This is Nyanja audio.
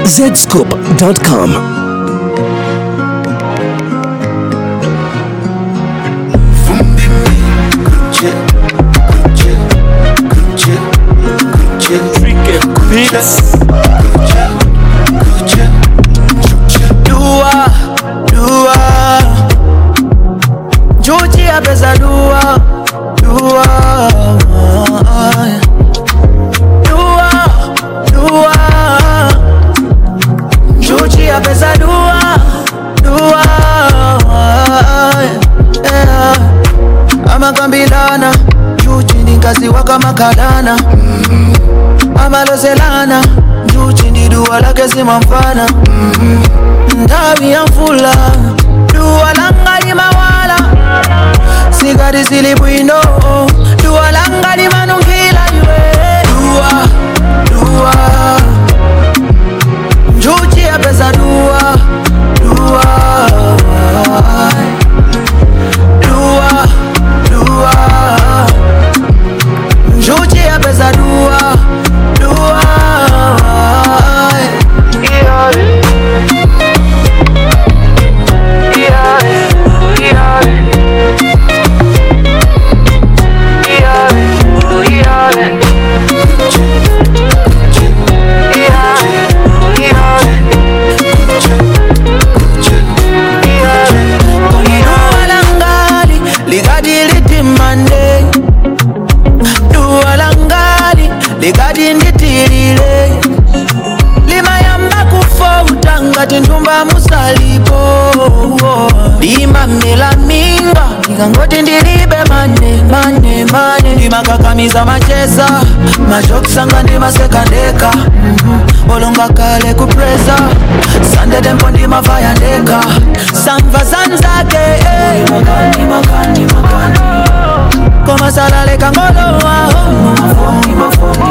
zscoop.com. Amakambilana Juchi ninkazi waka makalana Amaloselana Juchi ndi dua lake simamfana Ndawi ya mfula Dua langa ni mawala Sigari silibwino Dua langa ni manungila ywe Dua Juchi ya pesa dua Juchi ya pesa dua Ligadi nditilile Lima yamba kufouta ngati ntumba musalipo Lima mela minga Nikangoti ndilibe mane Lima kakamiza macheza Majokisanga ndima sekandeka Olonga kale kupreza Sande tempo ndima faya ndeka Samva zanzake Makani Koma salale kangolo Mafomi